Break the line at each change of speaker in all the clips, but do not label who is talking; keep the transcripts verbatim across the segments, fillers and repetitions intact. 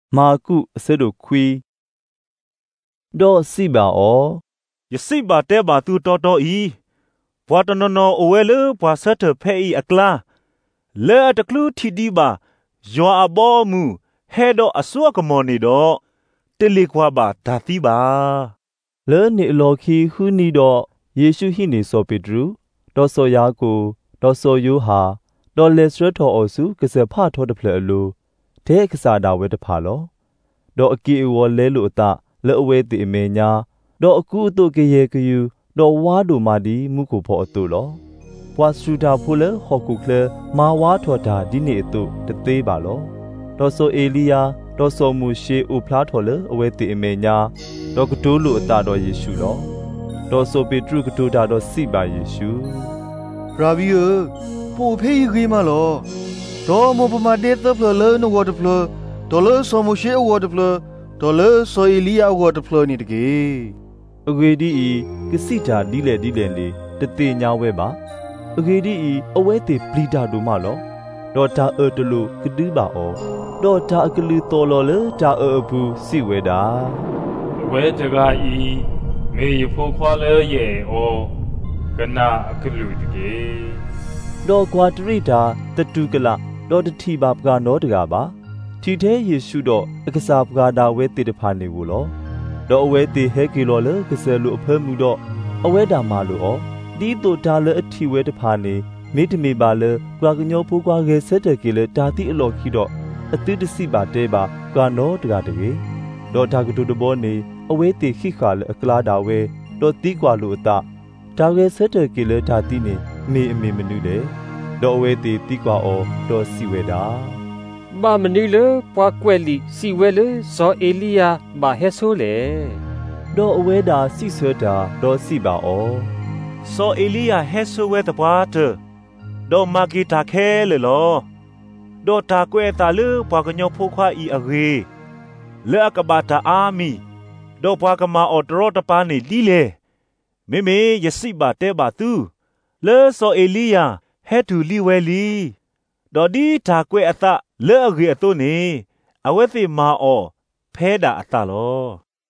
မာကုအစတို့ခွီဒေါ်စီပါအော
ယစိပါတဲပါသူတော်တော်ဤဘွာတနော်နော်အဝဲလေဘွာဆက်တဖဲဤအကလာလဲတကလူတီဒီပါယွာအဘောမူဟဲတော့အစွကမော်နေတော့တလီကွာပါဒါတိပါ
လဲနေလော်ခီဟူနီတော့ယေရှုဟိနေစောပေတရုဒေါ်စောယာကိုဒေါ်စောယိုဟာဒေါ်လက်စရထောအစုကစဖာထောတဖလအလိုဒဲကစားတာဝဲတဖာလောဒေါ်အကီဝလဲလို့အတလဲအဝဲတိအမေညာဒေါ်အကူအတုကရေကယူဒေါ်ဝါဒိုမာဒီမုကိုဖောအတုလောဘွာစူတာဖိုလေဟောကုကလေမာဝါထောတာဒီနေအတုတသေးပါလောဒေါ်ဆိုအေလီယာဒေါ်ဆိုမူရှေဥဖလားထောလေအဝဲတိအမေညာဒေါ်ကတိုးလို့အတတော်ယေရှုလောဒေါ်ဆိုပေတရုကတိုးတာတော့စိပါယေရှု
ရာဘီယပိုဖေးကြီးမလောဒေါ်မပမာဒေသဖလလေနဝတ်ဖလဒေါ်လဆိုမရှေဝတ်ဖလဒေါ်လဆိုအေလီယာဝတ်ဖလနေတကေ
အဂေဒီဤကစိတာဒီလေဒီလေလေတတေညာဝဲပါအဂေဒီဤအဝဲတေပလီတာတို့မလောဒေါ်တာအတလူကတူးပါအောဒေါ်တာအကလူတော်လောလေတာအဘူးစိဝဲတာ
အဝဲတကဤမေယဖိုခွာလေရဲ့အောကနာအကလူတကေ
ဒေါ်ကွာတရိတာတတူကလဒေါ်တတိပါပကနောတကပါထီသေးယေရှုတော့အကစားပကတာဝဲတေတဖာနေဘူးလောဒေါ်အဝဲတေဟဲကီလောလေကစဲလူအဖဲမှုတော့အဝဲတာမာလို့ဩဒီတူတာလေအထီဝဲတဖာနေမိတမီပါလေကွာကညောဖိုးကွာငယ်ဆက်တဲ့ကလေတာတိအလော်ခီတော့အတိတစီပါတဲပါကွာနောတကတကေဒေါ်တာကတူတဘောနေအဝဲတေခိခါလေအကလာတာဝဲဒေါ်တီကွာလို့အတာတာငယ်ဆက်တဲ့ကလေတာတိနေမေအမေမနုလေဒေါ်ဝဲတေတီကွာအောဒေါ်စီဝဲတာ
မာမနီလေပွားကွက်လီစီဝဲလေဇောအေလီယာမာဟဲဆိုလေ
ဒေါ်အဝဲတာစီဆွဲတာဒေါ်စီပါအော
ဇောအေလီယာဟဲဆိုဝဲတပွားတဒေါ်မာဂီတာခဲလေလောဒေါ်တာကွဲတာလေပွားကညောဖိုးခွာဤအရေလဲအကဘာတာအာမီဒေါ်ပွားကမာအော်တရောတပါနေလီလေမေမေယစိပါတဲပါသူလဲဇောအေလီယာဟဲတူလီဝဲလီဒေါ်ဒီတာကွဲအသလဲအရေအတုနေအဝဲသိမာအောဖဲတာအသလော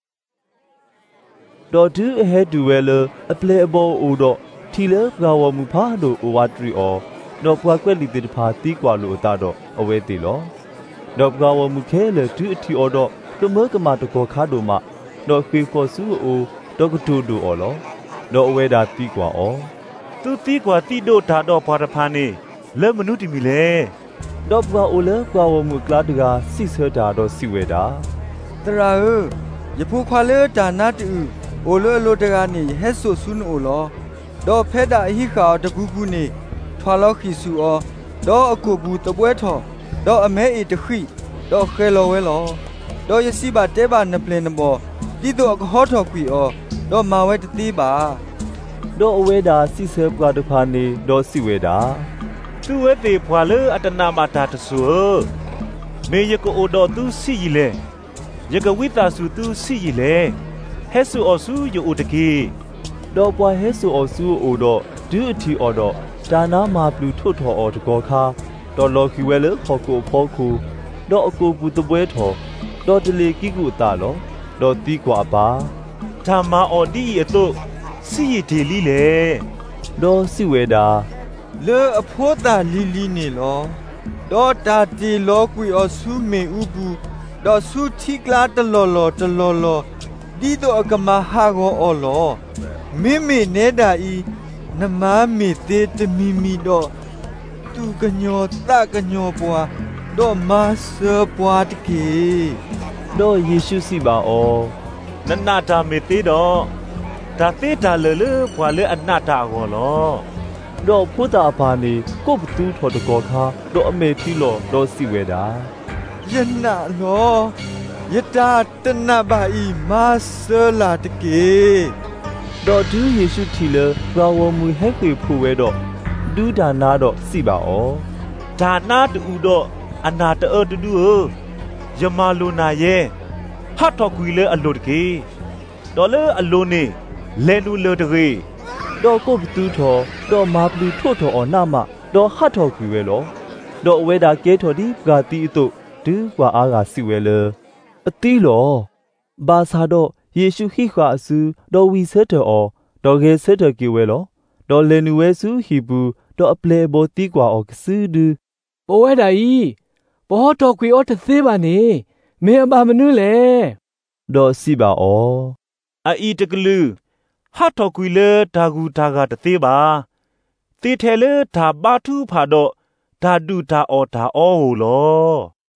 ဒေါ်ဒူအဟဲတူဝဲလအပလေအဘောအိုတော့ထီလဲဖဝမူဖာဒိုအိုဝါထရီအောဒေါ်ပွားကွက်လီတေတဖာတီးကွာလို့အသတော့အဝဲသေးလောဒေါ်ဖဝမူခဲလေဒူအထီအောတော့တမကမာတကောခါဒိုမဒေါ်ခေဖောဆူအိုဒေါ်ကတူဒိုအောလောဒေါ်အဝဲတာတီးကွာအော
သူတီးကွာတီးတို့တာတော့ဘာတဖာနေလဲမနုတီမီလေ
ဒေါ်ပွားအိုလဲကွာဝမူကလာတကစိဆွဲတာတော့စိဝဲတာ
တရာဟယဖူခွာလေတာနာတူအိုလိုလိုတကနေဟဲဆိုဆုနိုလောဒေါ်ဖဲတာအဟိခါတကူကူနေထွာလောက်ခီဆူအောဒေါ်အကူဘူးတပွဲထော်ဒေါ်အမဲအီတခိဒေါ်ခဲလောဝဲလောဒေါ်ယစီပါတဲပါနပလင်နဘောဒီတော့အခေါ်ထော်ကွီအောဒေါ်မာဝဲတတိပါ
ဒေါ်အဝဲတာစိဆွဲပွားတဖာနေဒေါ်စိဝဲတာ
သူဝဲတေဖွာလေအတနာမာတာတဆူမေယကိုအိုတော်သူစီရီလေယကဝိတာစုသူစီရီလေဟဲဆူအောဆူယိုတကေ
ဒေါ်ပွားဟဲဆူအောဆူအိုတော့ဒူအတီအော်တော့ဒါနာမာပလူထုတ်ထော်အော်တကောခါဒေါ်လော်ခီဝဲလေခေါကိုဖောခုဒေါ်အကိုဘူးတပွဲထော်ဒေါ်တလီကိကူတာလောဒေါ်တီကွာပါ
ဓမ္မာအော်ဒီအတုစီရီဒေလီလေ
ဒေါ်စီဝဲတာ
လေအဖိုးတာလီလီနေလောဒေါ်တာတီလောကွီအဆူမေဥဘူးဒေါ်ဆူတီကလာတလော်လော်တလော်လော်ဒီတော့အကမဟာကောအော်လောမိမိနေတာဤနမမေတေတမီမီတော့သူကညောတကညောပွားတော့မဆပွားတကေ
တော့ယေရှုစီပါအော
နနတာမေတေတော့ဒါတေတာလေလေဘွာလေအနတာကောလော
တော့ဖုတာပါနေကိုပတူးထော်တကောခါတော့အမေထီလောတော့စီဝဲတာ
ယနာလောယတာတနဘာဤမဆလာတကေ
တော့ဒူးယေရှုထီလဘဝမူဟဲကေဖူဝဲတော့ဒူးဒါနာတော့စီပါအော
ဒါနာတူတော့အနာတအတူတူယမလိုနာရဲ့ဟတ်တော်ကွီလေအလိုတကေတော်လေအလိုနေလဲလူလေတကေ
တော့ကိုပတူးထော်တော့မာပလူထို့ထော်အော်နာမတော့ဟတ်ထော်ကွီဝဲလောတော့အဝဲတာကဲထော်ဒီပကတိအတုဒူးကွာအားကစီဝဲလေအသီးလောဘာသာတော့ယေရှုဟိခွာအစုတော်ဝီဆဲတော်တော်ကဲဆဲတော်ကေဝဲလောတော်လေနူဝဲစုဟီဘူးတော်အပလေဘောတီကွာအောကစူဒူ
ဘဝဒါဤဘောတော်ကွေအောတသေးပါနေမေအပါမနုလေ
တော်စီပါအော
အီတကလူဟတ်တော်ကွေလေဒါဂူဒါဂါတသေးပါတေထဲလေဒါဘာထူဖာတော့ဒါဒူဒါအောဒါအောဟူလော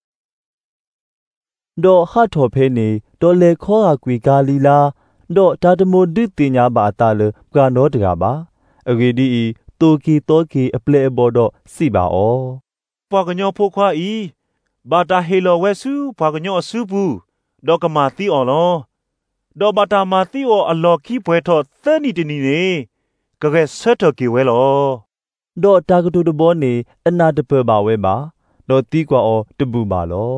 ဒေါ်ဟတ်တော်ဖဲနေဒေါ်လေခေါ်အကွေကာလီလာဒေါ်ဒါတမိုဒုတင်ညာပါတာလေပကနောတကပါအဂေဒီတိုကီတိုကီအပလေဘောတော့စီပါအော
ပွားကညောဖိုခွာဤဘာတာဟေလောဝဲစုပွားကညောအစုဘူးဒေါကမာတီအော်လောဒေါ်ဘာတာမာတီအော်အလော်ကီပွဲထောသနီတနီနေကကဲဆက်တော်ကေဝဲလော
ဒေါ်တာကတူတဘောနေအနာတပပါဝဲပါဒေါ်တီကွာအောတပူပါလော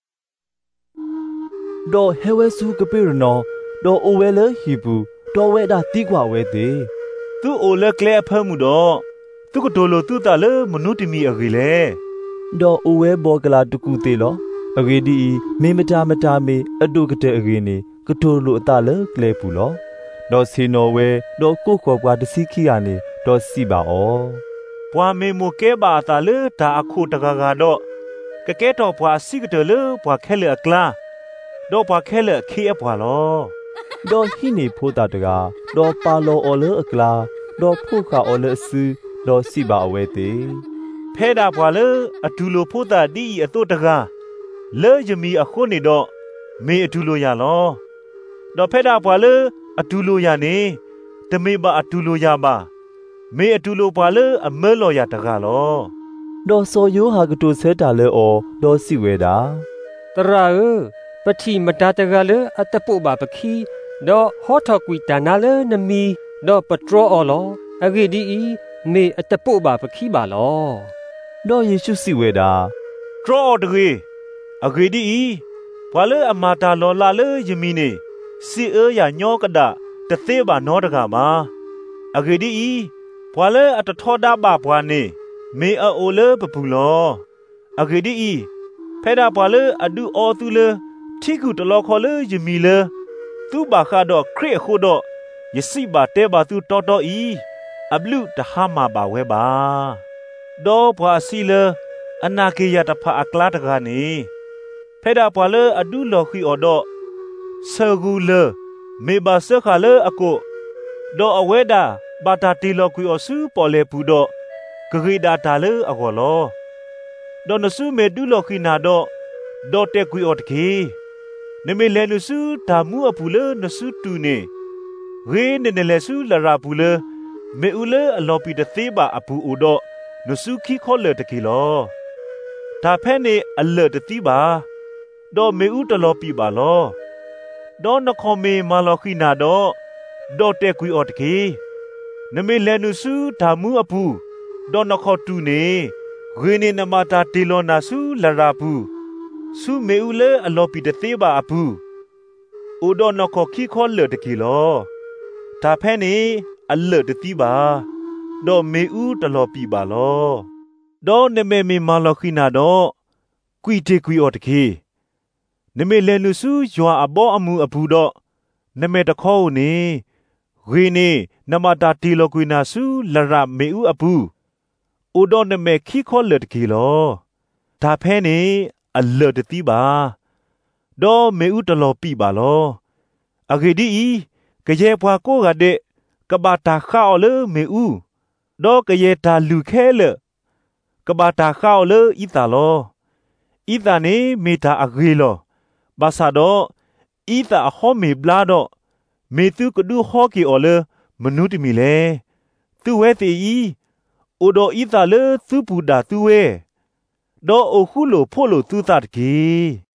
ဒေါ်ဟဲဝဲစုကပိရနောဒေါ်အိုဝဲလေဟီဘူးဒေါ်ဝဲတာတီကွာဝဲသေး
သူအိုလေကလဲဖဲမှုတော့သူကတိုလိုသူတလေမနုတမီအကြီးလေ
ဒေါ်အိုဝဲဘောကလာတကူသေးလောအဂေဒီမေမတာမတာမေအတုကတဲ့အဂေနေကတိုလိုအတလေကလဲပူလောဒေါ်စီနိုဝဲဒေါ်ကိုကောကွာတစီခီယာနေဒေါ်စီပါအော
ပွာမေမိုကဲပါတာလေဒါအခုတကကတော့ကကဲတော့ပွာစီကတလေပွာခဲလေအကလာဒေါ်ပွာခဲလေခေအပွာလော
ဒေါ်ဟိနေဖိုးတာတကဒေါ်ပါလောအော်လေအကလာဒေါ်ဖုခါအော်လေဆူဒေါ်စီပါအဝဲတေ
ဖဲတာပွာလေအတူလိုဖိုးတာဒီအတုတကလဲယမီအခုနေတော့မေအတူလိုရလောဒေါ်ဖဲတာပွာလေအတူလိုရနေတမေပါအတူလိုရပါမေအတူလိုပွာလေအမဲလောရတကလော
ဒေါ်စောယိုဟာကတူဆဲတာလေအော်ဒေါ်စီဝဲတာ
တရာပတိမတာတကလေအတပုပါပခီဒေါ်ဟောထကွီတနာလေနမီဒေါ်ပထရောအော်လောအဂေဒီမေအတပုပါပခီပါလော
ဒေါ်ယေရှုစီဝဲတာ
ထရောတကေအဂေဒီဘွာလေအမာတာလောလာလေယမီနေစီအေးရညောကဒတသေးပါနောတကမှာအဂေဒီဘွာလေအတထောဒါပါဘွာနေမေအိုလေပပူလောအဂေဒီဖဲတာဘွာလေအဒူအောသူလေထိကူတလောခေါ်လေယမီလေသူဘာခါတော့ခရစ်ခုတော့ယစီပါတဲပါသူတော်တော်ဤအဘလူတဟာမာပါဝဲပါဒေါ်ဘွာစီလေအနာကေယတဖာအကလာတကနေဖဲတာဘွာလေအဒူလောခီအော်တော့ဆာဂူလေမေဘာဆခါလေအကိုဒေါ်အဝဲတာဘာတာတီလောကွီအော်ဆူပေါ်လေပူတော့ဂဂီဒါတာလေအကောလောဒေါ်နဆူမေဒူလောခီနာတော့ဒေါ်တက်ကွီအော်တကေနမေလဲနဆူဒါမှုအပူလေနဆူတူနေရေနနေလဲဆူလရာပူလေမေဦးလေအလော်ပီတသေးပါအပူအိုတော့နဆူခီခေါ်လေတကေလောဒါဖဲနေအလတ်တတိပါဒေါ်မေဦးတလော်ပီပါလောဒေါ်နခေါမေမာလော်ခီနာတော့ဒေါ်တက်ကွီအော်တကေနမေလဲနဆူဒါမှုအပူဒေါ်နခေါတူနေရေနေနမတာတီလောနာဆူလရာပူစုမေဦးလေအလော်ပီတသေးပါအပူအိုဒေါ်နခေါခီခေါ်လေတကေလောဒါဖဲနေအလတ်တတိပါဒေါ်မေဦးတလော်ပီပါလောဒေါ်နမေမေမာလော်ခီနာတော့ကွီတေကွီအော်တကေနမေလဲနုစုယွာအဘောအမှုအဘူးတော့နမေတခေါနေရေနေနမတာတီလောကွီနာစုလရမေဦးအဘူးအိုဒေါ်နမေခီခေါ်လေတကေလောဒါဖဲနေအလတ်တတိပါဒေါ်မေဦးတလော်ပီပါလောအဂေဒီကရေပွားကိုကတဲ့ကဘာတာခါအော်လေမေဦးဒေါ်ကရေတာလူခဲလေကဘာတာခါအော်လေဤတာလောဤတာနေမေတာအဂေလောဘာသာတော့ဤတာအဟောမေဘလာတော့မေသူကဒူဟောကီအော်လေမနုတမီလေသူဝဲတီဤအိုဒေါ်ဤတာလေသူပူတာသူဝဲဒေါ်အခုလိုဖို့လို့သူတာတကေ